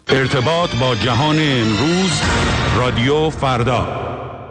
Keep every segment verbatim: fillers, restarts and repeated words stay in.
ارتباط با جهان امروز، رادیو فردا.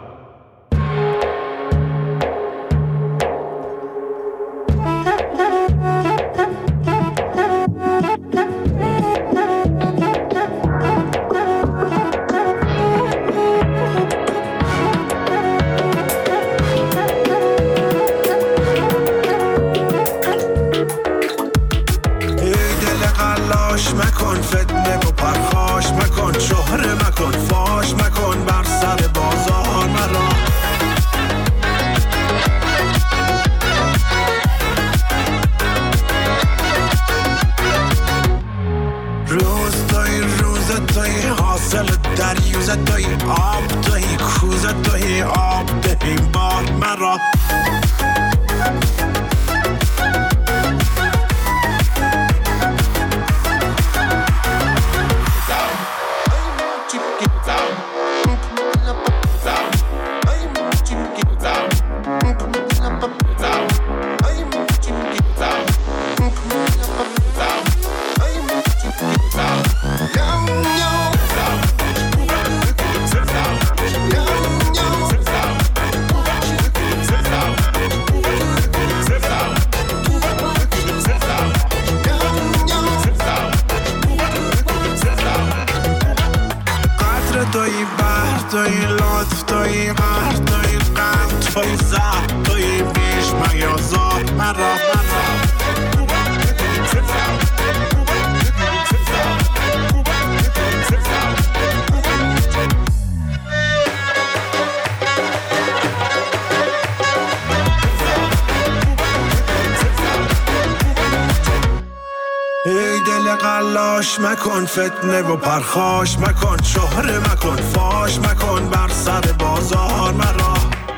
مکن فتنه و پرخاش مکن، شهره مکن فاش مکن، بر سر بازار مرا.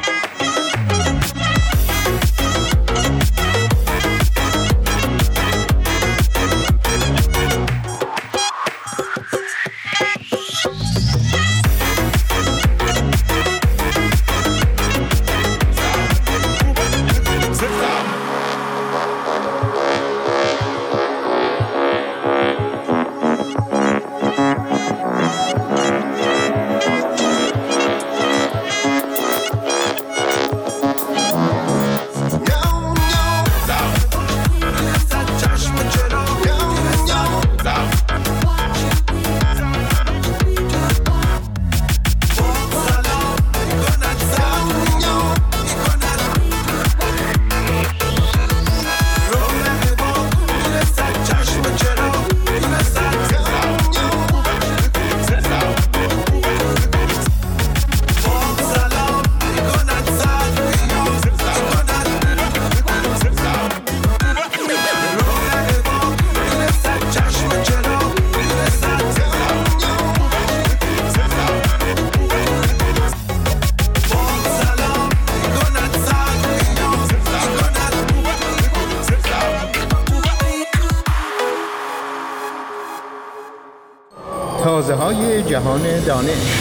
تازه‌های جهان دانش.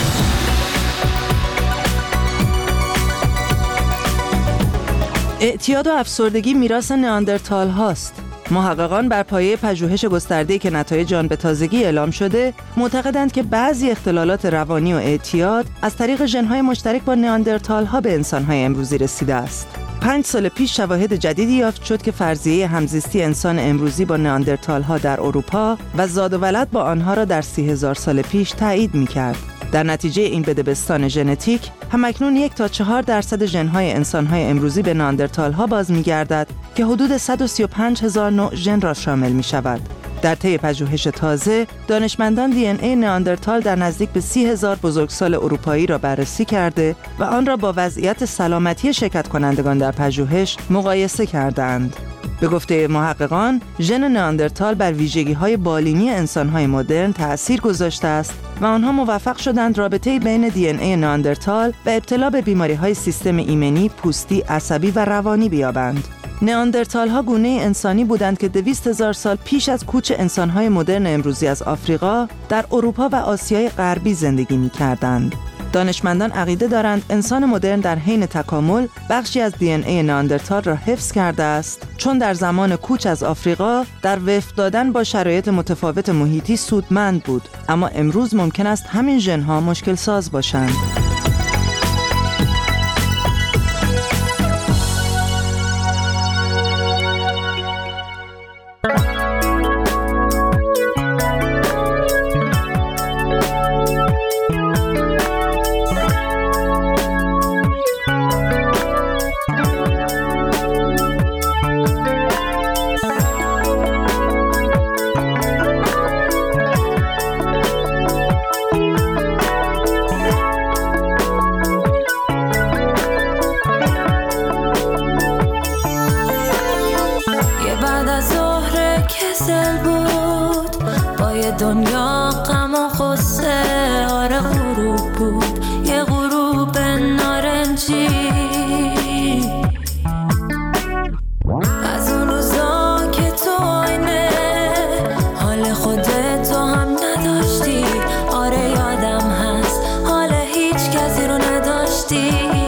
اعتیاد و افسردگی میراث نئاندرتال هاست. محققان بر پایه پژوهش گسترده‌ای که نتایج آن به تازگی اعلام شده، معتقدند که بعضی اختلالات روانی و اعتیاد از طریق ژن‌های مشترک با نئاندرتال ها به انسان‌های امروزی رسیده است. پنج سال پیش شواهد جدیدی یافت شد که فرضیه همزیستی انسان امروزی با نئاندرتال ها در اروپا و زاد و ولد با آنها را در سی هزار سال پیش تایید می‌کرد. در نتیجه این بدبستان ژنتیک، همکنون یک تا چهار درصد ژن‌های انسان‌های امروزی به نئاندرتال ها باز می‌گردد که حدود صد و سی و پنج هزار نوع ژن را شامل می‌شود. در طی پژوهش تازه، دانشمندان دی ان ای نئاندرتال در نزدیک به سی هزار بزرگسال اروپایی را بررسی کرده و آن را با وضعیت سلامتی شرکت کنندگان در پژوهش مقایسه کردند. به گفته محققان، ژن نئاندرتال بر ویژگی‌های بالینی انسان‌های مدرن تأثیر گذاشته است و آنها موفق شدند رابطه‌ای بین دی ان ای نئاندرتال و ابتلا به بیماری‌های سیستم ایمنی، پوستی، عصبی و روانی بیابند. نئاندرتال ها گونه انسانی بودند که دویست هزار سال پیش از کوچ انسان‌های مدرن امروزی از آفریقا در اروپا و آسیای غربی زندگی می‌کردند. دانشمندان عقیده دارند انسان مدرن در حین تکامل بخشی از دی ان ای نئاندرتال را حفظ کرده است، چون در زمان کوچ از آفریقا در وفق دادن با شرایط متفاوت محیطی سودمند بود، اما امروز ممکن است همین ژن‌ها مشکل ساز باشند. دنیا غم و غصه، آره غروب بود، یه غروب نارنجی، از اون روزا که تو آینه حال خودت تو هم نداشتی، آره یادم هست حال هیچ کسی رو نداشتی.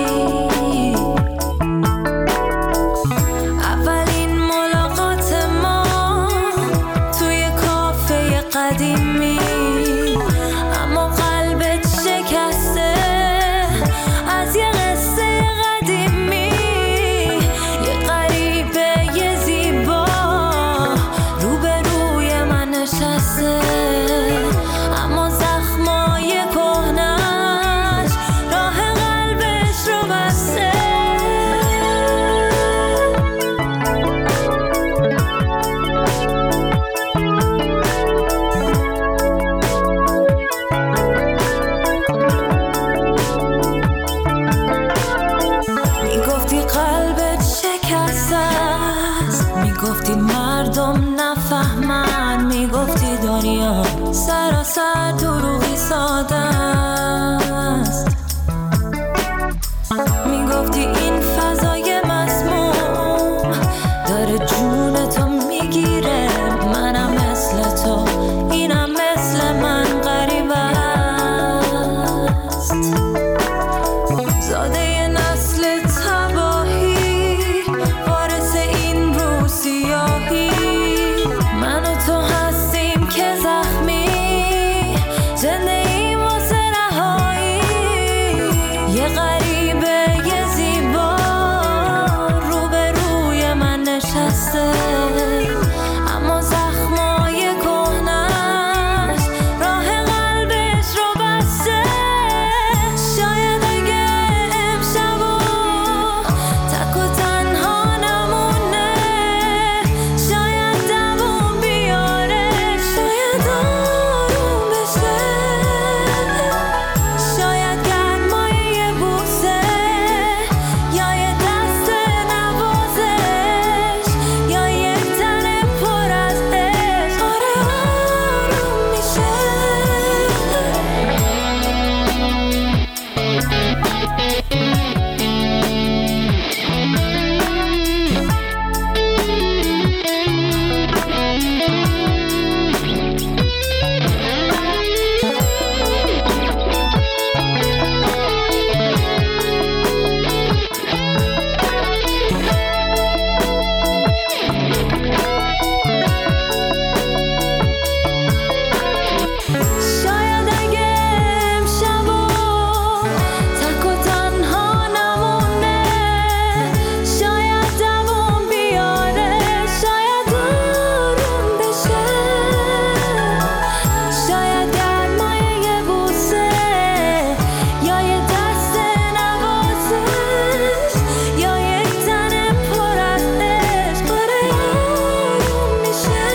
اولین ملاقات ما توی کافه قدیمی، اما قلبت شکسته از یه قصه قدیمی، یه غریبه یه زیبا روبروی من نشسته، اما زخمای کهنش راه قلبش رو بسته. میگفتی قلبت شکسته است، میگفتی مردم نفهمن، میگفتی دنیا سراسر دروغی ساده است، میگفتی این فضای مسموم داره جون تو میگیره، منم مثل تو، اینم مثل من غریبه است. زاده نسل تباهی، وارث این رو سیاهی، من و تو هستیم که زخمی، زنده ایم واسه رهایی، یه غریبه یه زیبا روبروی من نشسته، اما زخمای کهنش راه قلبش رو بسته. شاید اگه امشبو تک و تنها نمونه، شاید دووم بیاره، شاید آروم بشه، شاید گرمای یه بوسه یا یه دست نوازش یا یه تن پر از عشق، آره آروم میشه. شاید اگه امشبو تک و تنها نمونه، شاید دووم بیاره، شاید آروم بشه، شاید گرمای یه بوسه یا یه دست نوازش یا یک تن پر از عشق، آره آروم میشه.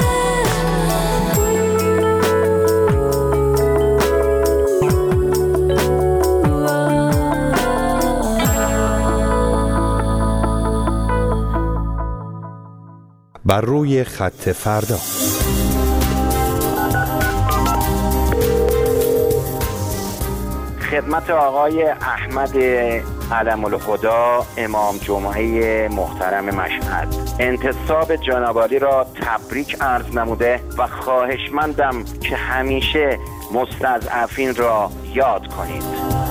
بر روی خط فردا. خدمت آقای احمد علم الهدی امام جمعه محترم مشهد، انتصاب جنابعالی را تبریک عرض نموده و خواهشمندم که همیشه مستضعفین را یاد کنید.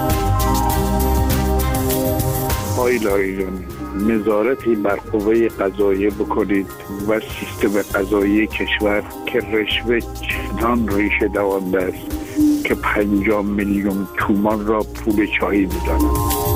آقای لایجانی نظارتی بر قوه قضاییه بکنید و سیستم قضایی کشور که رشوه چنان ریشه دوانده است که پنجاه میلیون تومان را پول چایی میدانند.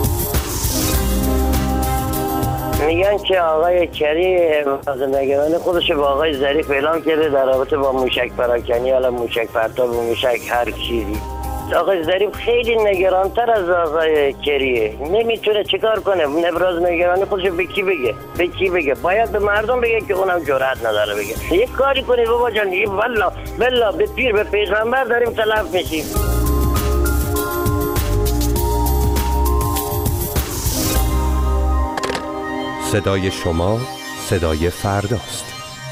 میگن که آقای کری نگران خودش با آقای ظریف اعلام کرده در رابطه با موشک پراکنی، حالا موشک پرتاب و موشک هر چیزی. آقای ظریف خیلی نگرانتر از آقای کریه، نمیتونه چیکار کنه. ابراز نگرانی خودش به کی بگه؟ به کی بگه؟ باید به مردم بگه که اونم جرأت نداره بگه. یک کاری کنید بابا جان، والله والله به پیر به پیغمبر داریم تلف میشیم. صدای شما صدای فرداست.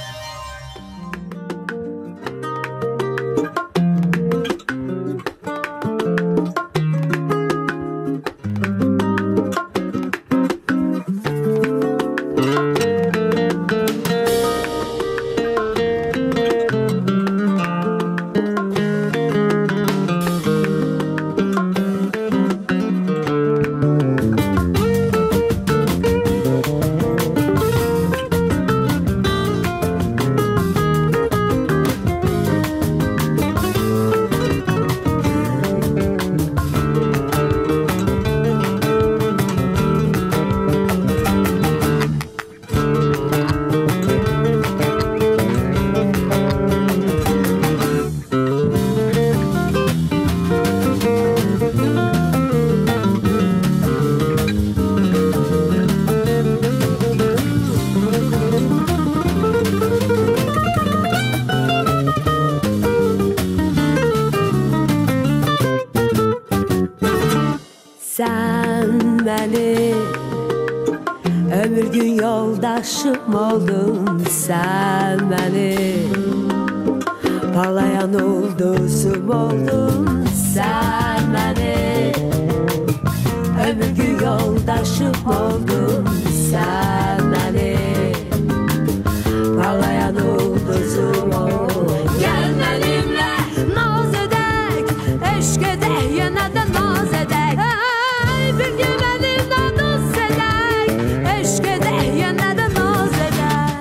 Ömür gün yoldaşım oldun sen benim, parlayan ulduzum oldun sen benim. Ömür gün yoldaşım oldun sen benim, parlayan ulduzum oldun. Gel benimle naz edek, eşk edek, yine de naz edek. Hey, bir gün benimle dost edek, eşk edek, yine de naz edek.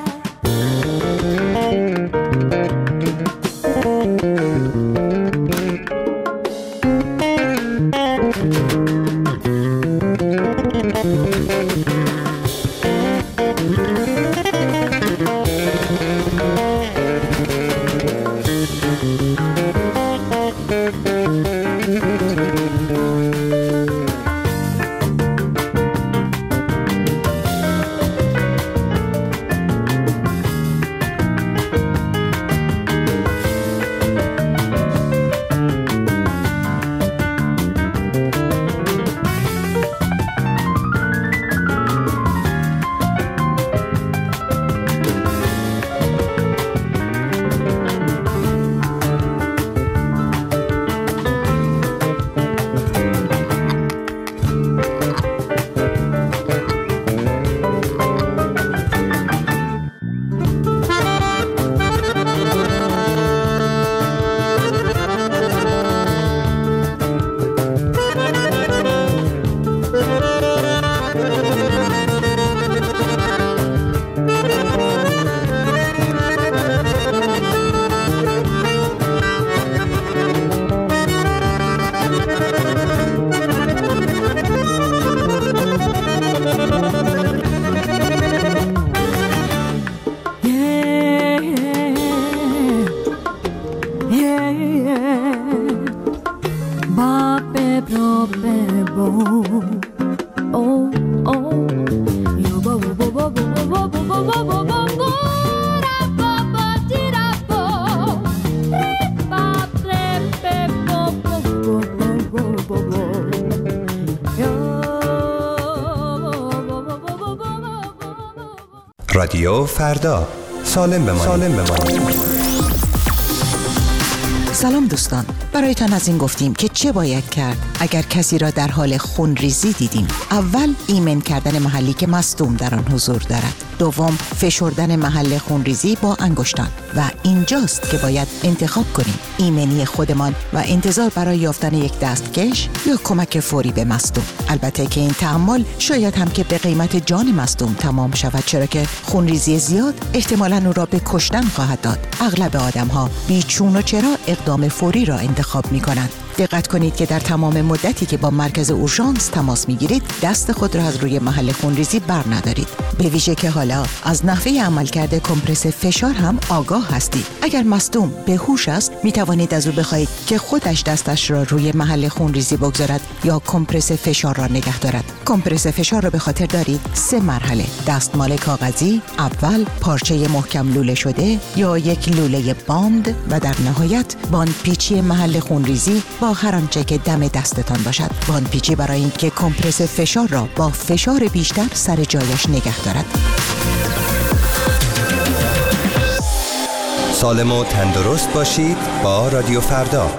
رادیو فردا، سالم بمانید. سالم بمانید. سلام دوستان، برایتان از این گفتیم که چه باید کرد اگر کسی را در حال خونریزی دیدیم. اول ایمن کردن محلی که مصدوم در آن حضور دارد. دوم فشردن محل خونریزی با انگشتان و اینجاست که باید انتخاب کنیم ایمنی خودمان و انتظار برای یافتن یک دستکش یا کمک فوری به مصدوم. البته که این تعامل شاید هم که به قیمت جان مصدوم تمام شود، چرا که خونریزی زیاد احتمالاً او را به کشتن خواهد داد. اغلب آدم‌ها بی چون و چرا اقدام فوری را انتخاب می‌کنند. دقت کنید که در تمام مدتی که با مرکز اورژانس تماس میگیرید دست خود را از روی محل خونریزی بر ندارید. به ویژه که حالا از نحوه عملکرد کمپرس فشار هم آگاه هستید. اگر مصدوم به هوش است می توانید از او بخواهید که خودش دستش را روی محل خونریزی بگذارد یا کمپرس فشار را نگه دارد. کمپرس فشار را به خاطر دارید سه مرحله: دستمال کاغذی، اول پارچه محکم لوله شده یا یک لوله باند و در نهایت باندپیچی محل خونریزی با هر آنچه که دم دستتان باشد. باندپیچی برای اینکه کمپرس فشار را با فشار بیشتر سر جایش نگه دارد. سالم و تندرست باشید با رادیو فردا.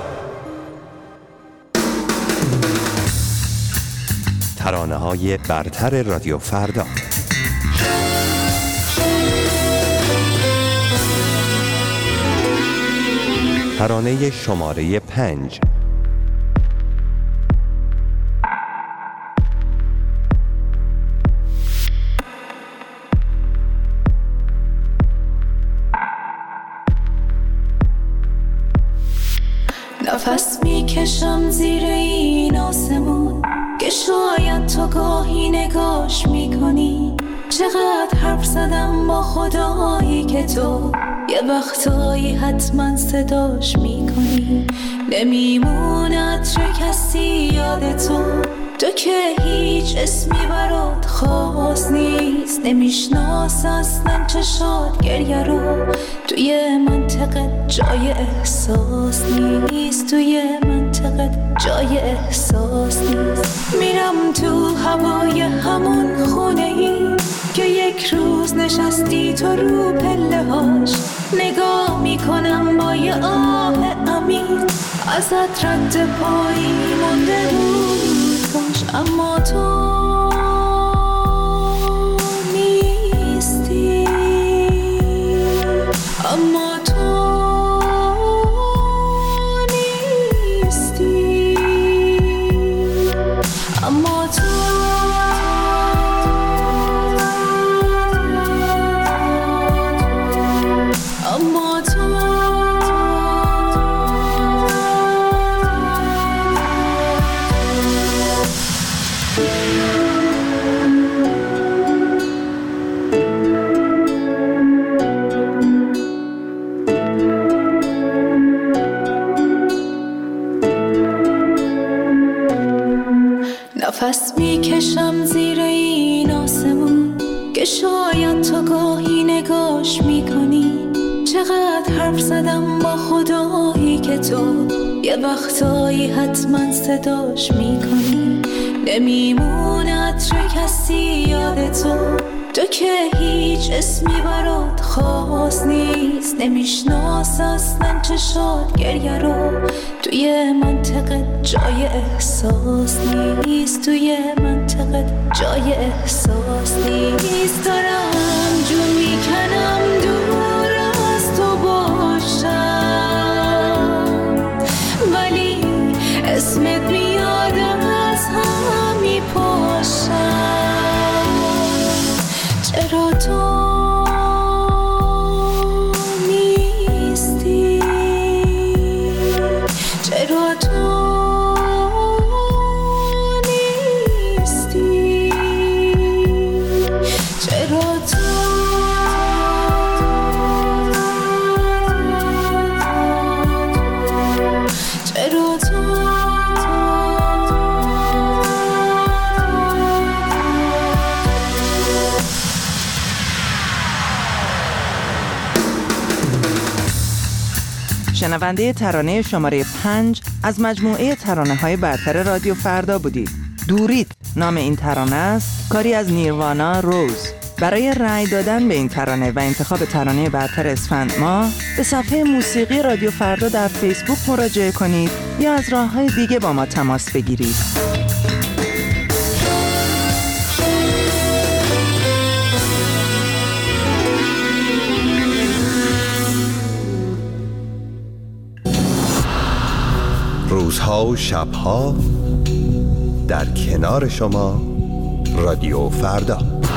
ترانه‌های برتر رادیو فردا. ترانه شماره پنج. نفس میکشم زیر این آسمون که شاید تو گاهی نگاش میکنی. چقدر حرف زدم با خدایی که تو یه وقتایی حتما صداش میکنی. نمیمونه عطر کسی یاد تو، تو که هیچ اسمی برات خاص نیست. نمیشناس اصلا چشات گریه رو، توی منطقه جای احساس نیست. توی منطقه جای احساس نیست. میرم تو هوای همون خونه ای که یک روز نشستی تو رو پله هاش. نگاه میکنم با یه آه عمیق، ازت رد پایی مونده بود کاش. اما تو نیستی، اما تو نیستی، اما تو نفس میکشم زیر این آسمون که شاید تو گاهی نگاش میکنی. چقدر حرف زدم با خدایی که تو یه وقتایی حتما صداش میکنی. نمیمونه عطر کسی یاد تو، تو که هیچ اسمی برات خاص نیست. نمیشناس اصلا چشات گریه رو، توی منطقه جای احساس نیست. توی منطقه جای احساس نیست. دارم جون میکنم دور از تو باشم، ولی اسمت میاد از هم میپاشم. چرا تو نیستی؟ چرا تو نیستی؟ چرا تو چرا تو شنونده ترانه شماره پنج از مجموعه ترانه های برتر رادیو فردا بودید. دورید نام این ترانه است، کاری از نیروانا روز. برای رأی دادن به این ترانه و انتخاب ترانه برتر اسفند ماه به صفحه موسیقی رادیو فردا در فیسبوک مراجعه کنید یا از راه‌های دیگه با ما تماس بگیرید. روزها و شبها در کنار شما رادیو فردا.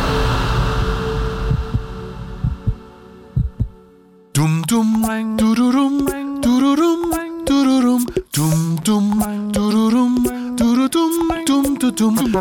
دوم دوم دوروروم دوروروم دوروروم دوم دوم دوروروم دوروروم دوم دوم دوم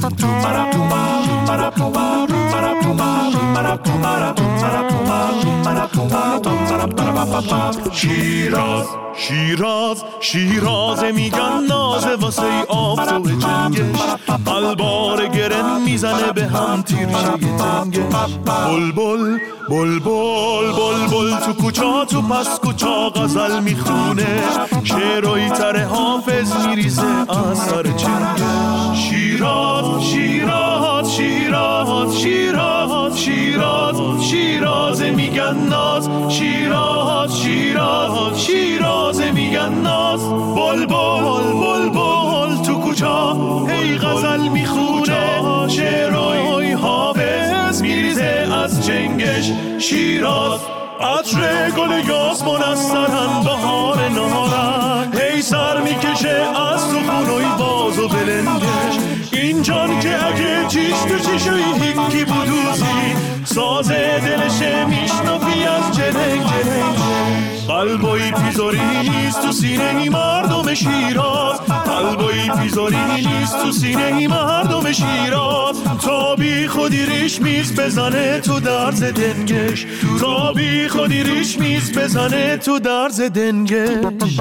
شیراز شیراز شیراز میگن نازه واسه آفتاب جنگش، قلبار گرن میزنه به هم تیرشه تنگش. بل بل بل بل بل بل تو کوچا تو پس کوچا غزل میخونه، شعرهای تر حافظ میریزه از سر چنگش. شیراز شیراز شیراز شیراز شیراز شیراز میگن ناز، شیراز شیراز شیراز میگن ناز. بل بل بل بل تو کوچا هی غزل میخونه، شعرهای حافظ میریزه از چنگش. شیراز عطر گل یاسمون از سرن بهار نهارن، هی سر میکشه از تو خونوی باز و بلنگش. این جان که اگه چیش تو چیشوی هیکی بودوزی، سازه دلشه میشنفی از جنگ جنگ. قلبایی پیزاری نیست تو سینه ای مردم شیراز، قلبایی پیزاری نیست تو سینه ای مردم شیراز. تا بی خودی ریش میز بزنه تو درز دنگش، تا بی خودی ریش میز بزنه تو درز دنگش.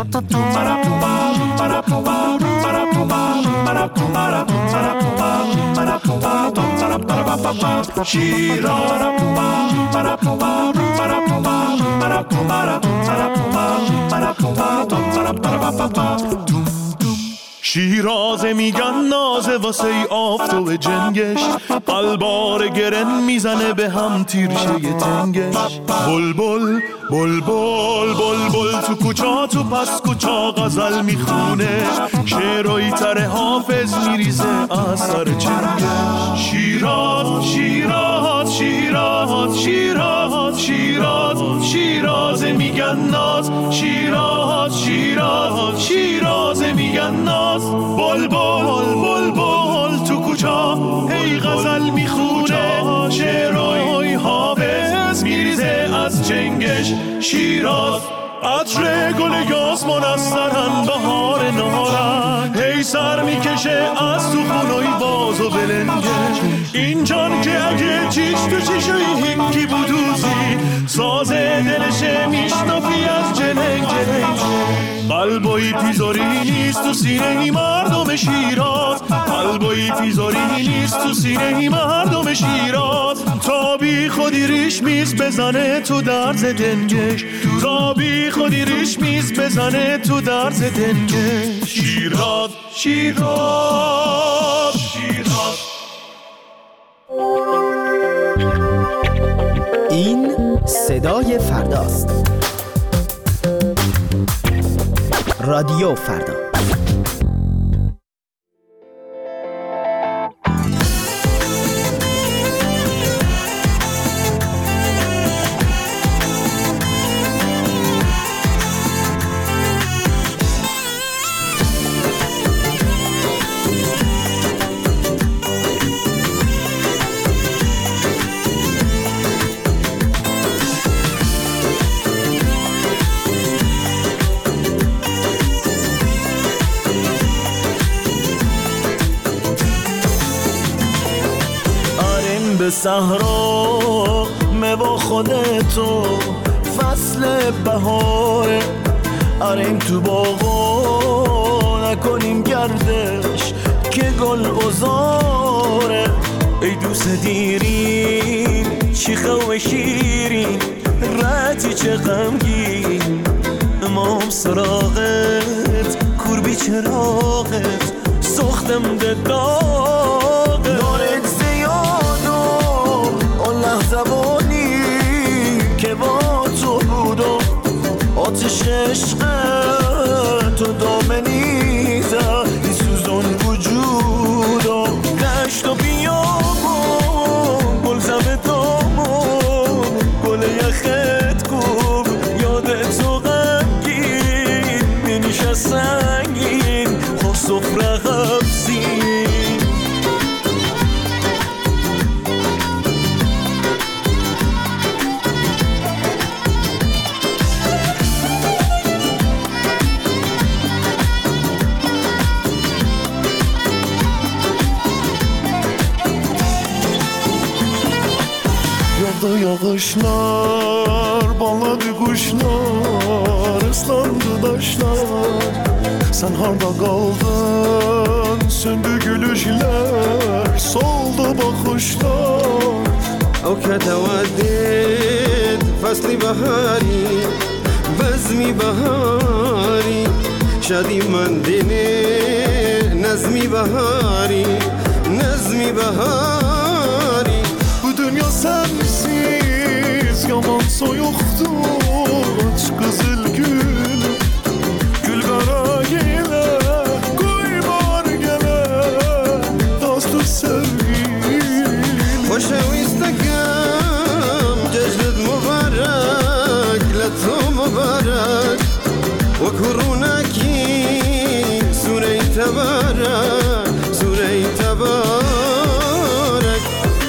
شیراز میگن نازه واسه آفتاب جنگش، قلبار گرن میزنه به هم تیرشه تنگش. بل بل بل بل بل بل تو کوچا تو پس کوچا غزل میخونه، شعرهای تر حافظ میریزه از سر چنگش. شیراز شیراز شیراز شیراز شیراز شیراز میگن ناز، شیراز شیراز شیراز میگن ناز. بل بل بل بل تو کوچا هی غزل میخونه، شعرهای حافظ میریزه از چنگش. شیراز عطر گل یاسمون از سرن بهار نهارن، هی سر میکشه از تو خونوی باز و بلنگش. این جان که اگه چیش تو چیشوی هیکی بودوزی، سازه دلشه میشنفی از جنگ جنگ. قلبایی پیزاری نیست تو سینه ای مردم شیراز، قلبایی پیزاری نیست تو سینه ای مردم شیراز. تا بی خودی ریش میز بزنه تو درز دنگش، تا بی خودی ریش میز بزنه تو درز دنگش. شیراز شیراز شیراز. این صدای فرداست. رادیو فردا. صحرا میوا خودتو فصل بهاره، آریم تو باغا نکنیم گردش که گل بزاره. ای دوست دیرین چی خواه شیرین، رتی چه غمگین، امام سراغت کوربی چراغت سختم ده داغت. دارت زیاد و آتش عشقت تو دامنیزه ای سوزون وجودو دشت و بیابون گل زمه دامون گل یخت کوب یادت تو غمگین منیشه سنگین خب سفره غبزین Yağışlar, bağladı kuşlar, ıslandı taşlar. Sen harda kaldın, söndü gülüşler, soldu bakışlar. او كتودد فصل بهاری بزمی بهاری شادی من دینه نظمی بهاری نظمی بهاری Bu dünya sensiz yaman soyuktu aç kızıl gül gül kara gele koy bar gele dostu sevgilim خوشویستگم جشنت مبارک لطو مبارک و کرونکی سوره تبارک سوره تبارک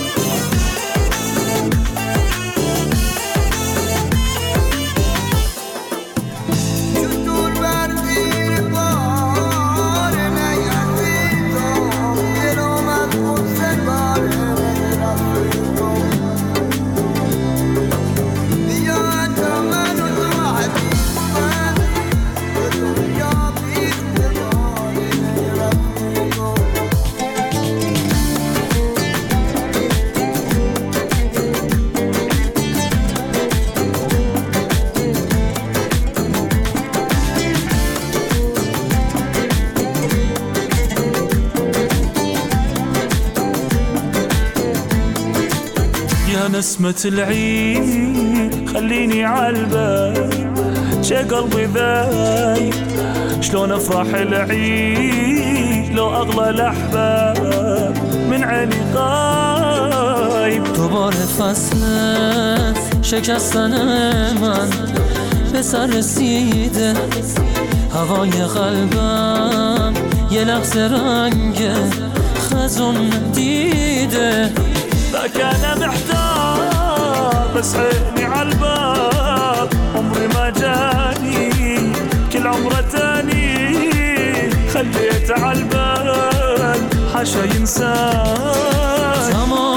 نسمة العيد خليني عالبال شي قلبي ذايب شلون افرح العيد لو اغلى الاحباب من عيني غايب دوباره فصل شکستن من به سر رسیده هوای قلبم یه لحظه رنگ خزون دیده ذاك انا محتار بس عيني عالباب عمري ما جاني كل عمره تاني خليته عالبال حاشا ينساني